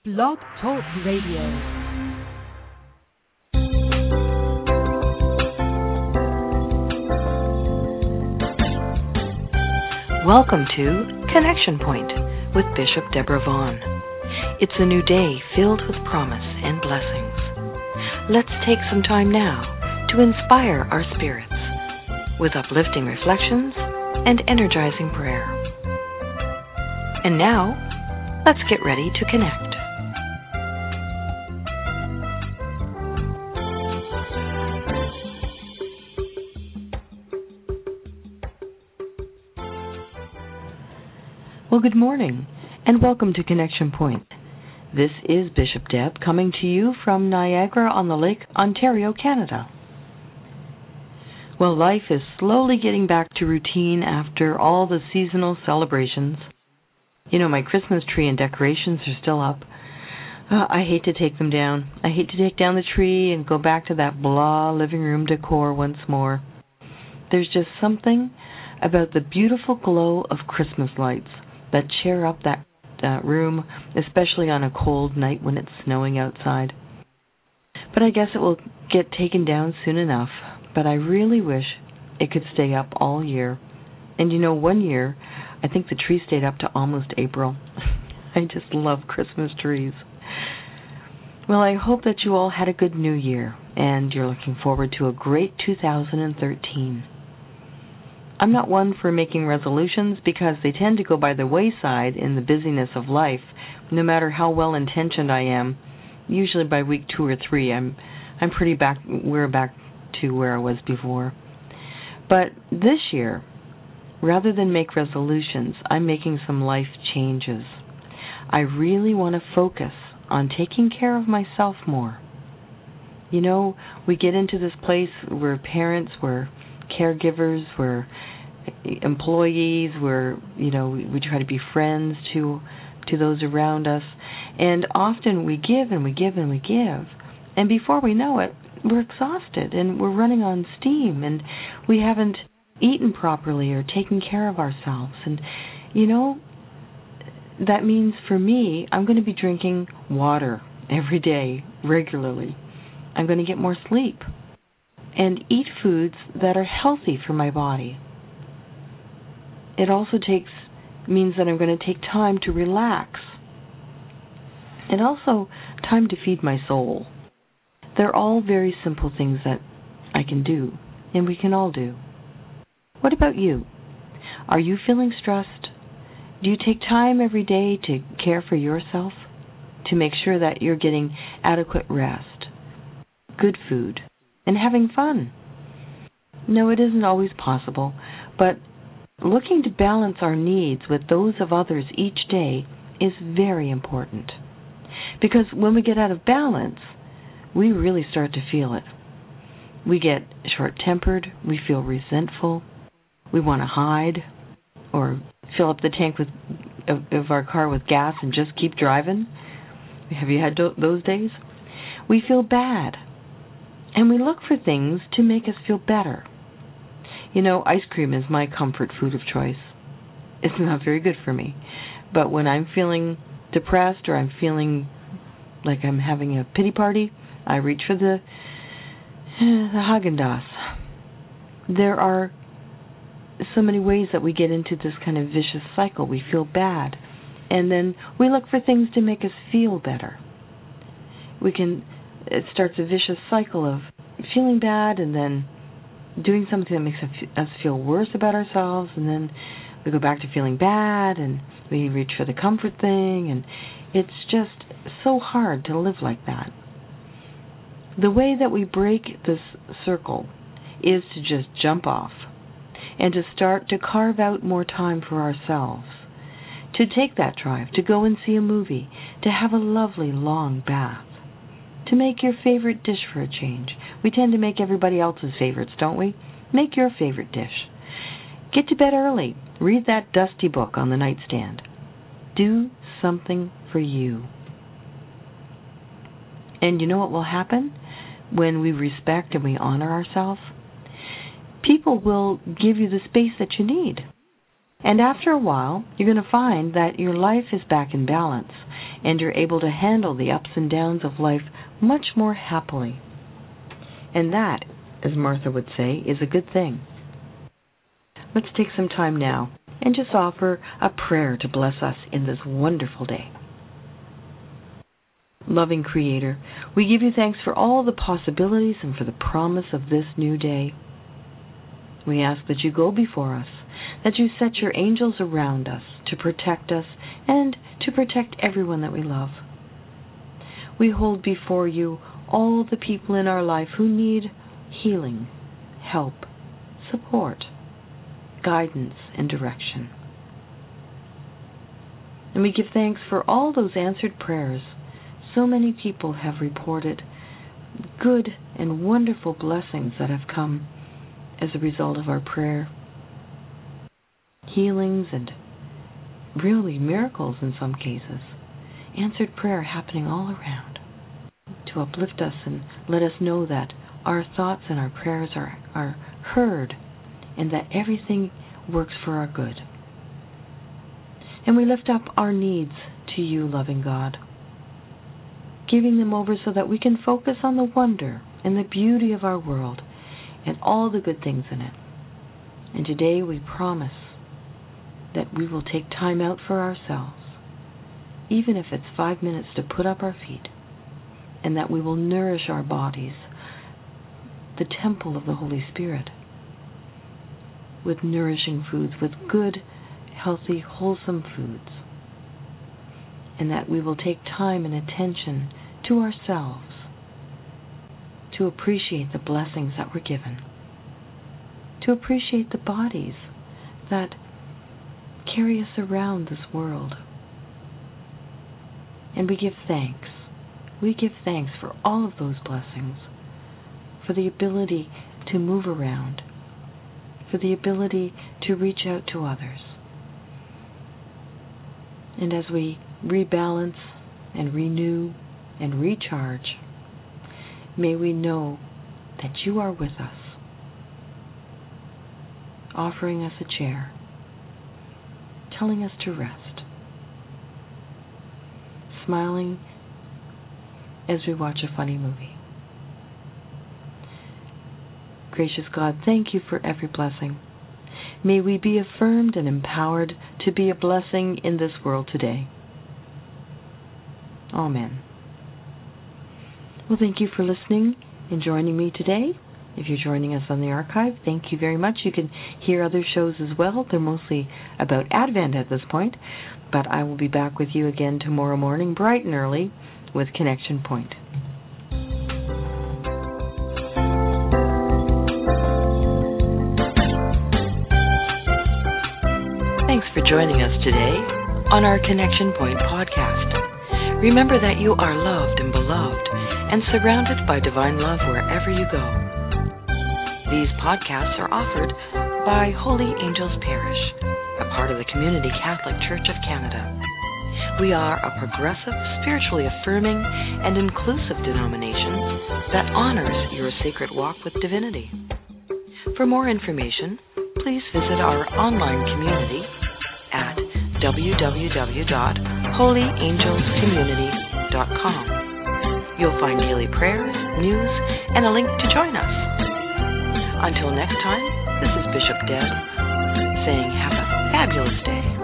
Blog Talk Radio. Welcome to Connection Point with Bishop Deborah Vaughn. It's a new day filled with promise and blessings. Let's take some time now to inspire our spirits with uplifting reflections and energizing prayer. And now, let's get ready to connect. Well, good morning, and welcome to Connection Point. This is Bishop Deb coming to you from Niagara-on-the-Lake, Ontario, Canada. Well, life is slowly getting back to routine after all the seasonal celebrations. You know, my Christmas tree and decorations are still up. I hate to take them down. I hate to take down the tree and go back to that blah living room decor once more. There's just something about the beautiful glow of Christmas lights that cheer up that room, especially on a cold night when it's snowing outside. But I guess it will get taken down soon enough. But I really wish it could stay up all year. And you know, one year, I think the tree stayed up to almost April. I just love Christmas trees. Well, I hope that you all had a good new year, and you're looking forward to a great 2013. I'm not one for making resolutions because they tend to go by the wayside in the busyness of life. No matter how well-intentioned I am, usually by week 2 or 3, we're back to where I was before. But this year, rather than make resolutions, I'm making some life changes. I really want to focus on taking care of myself more. You know, we get into this place, we're parents, we're caregivers, we're employees, we try to be friends to those around us, and often we give and we give and we give, and before we know it, we're exhausted and we're running on steam and we haven't eaten properly or taken care of ourselves. And that means for me, I'm going to be drinking water every day regularly. I'm going to get more sleep and eat foods that are healthy for my body. It also means that I'm going to take time to relax and also time to feed my soul. They're all very simple things that I can do and we can all do. What about you? Are you feeling stressed? Do you take time every day to care for yourself, to make sure that you're getting adequate rest, good food, and having fun? No, it isn't always possible, but looking to balance our needs with those of others each day is very important. Because when we get out of balance, we really start to feel it. We get short-tempered, we feel resentful, we want to hide, or fill up the tank of our car with gas and just keep driving. Have you had those days? We feel bad, and we look for things to make us feel better. You know, ice cream is my comfort food of choice. It's not very good for me, but when I'm feeling depressed or I'm feeling like I'm having a pity party, I reach for the Haagen-Dazs. There are so many ways that we get into this kind of vicious cycle. We feel bad, and then we look for things to make us feel better. It starts a vicious cycle of feeling bad and then doing something that makes us feel worse about ourselves, and then we go back to feeling bad and we reach for the comfort thing, and it's just so hard to live like that. The way that we break this circle is to just jump off and to start to carve out more time for ourselves, to take that drive, to go and see a movie, to have a lovely long bath, to make your favorite dish for a change. We tend to make everybody else's favorites, don't we? Make your favorite dish. Get to bed early. Read that dusty book on the nightstand. Do something for you. And you know what will happen when we respect and we honor ourselves? People will give you the space that you need. And after a while, you're going to find that your life is back in balance and you're able to handle the ups and downs of life much more happily. And that, as Martha would say, is a good thing. Let's take some time now and just offer a prayer to bless us in this wonderful day. Loving Creator, we give you thanks for all the possibilities and for the promise of this new day. We ask that you go before us, that you set your angels around us to protect us and to protect everyone that we love. We hold before you all the people in our life who need healing, help, support, guidance, and direction. And we give thanks for all those answered prayers. So many people have reported good and wonderful blessings that have come as a result of our prayer. Healings and really miracles in some cases. Answered prayer happening all around to uplift us and let us know that our thoughts and our prayers are heard and that everything works for our good. And we lift up our needs to you, loving God, giving them over so that we can focus on the wonder and the beauty of our world and all the good things in it. And today we promise that we will take time out for ourselves, even if it's 5 minutes to put up our feet, and that we will nourish our bodies, the temple of the Holy Spirit, with nourishing foods, with good, healthy, wholesome foods, and that we will take time and attention to ourselves to appreciate the blessings that we're given, to appreciate the bodies that carry us around this world. And we give thanks. We give thanks for all of those blessings, for the ability to move around, for the ability to reach out to others. And as we rebalance and renew and recharge, may we know that you are with us, offering us a chair, telling us to rest, smiling as we watch a funny movie. Gracious God, thank you for every blessing. May we be affirmed and empowered to be a blessing in this world today. Amen. Well, thank you for listening and joining me today. If you're joining us on the archive, thank you very much. You can hear other shows as well. They're mostly about Advent at this point, but I will be back with you again tomorrow morning, bright and early, with Connection Point. Thanks for joining us today on our Connection Point podcast. Remember that you are loved and beloved and surrounded by divine love wherever you go. These podcasts are offered by Holy Angels Parish, a part of the Community Catholic Church of Canada. We are a progressive, spiritually affirming, and inclusive denomination that honors your sacred walk with divinity. For more information, please visit our online community at www.holyangelscommunity.com. You'll find daily prayers, news, and a link to join us. Until next time, this is Bishop Deb saying have a fabulous day.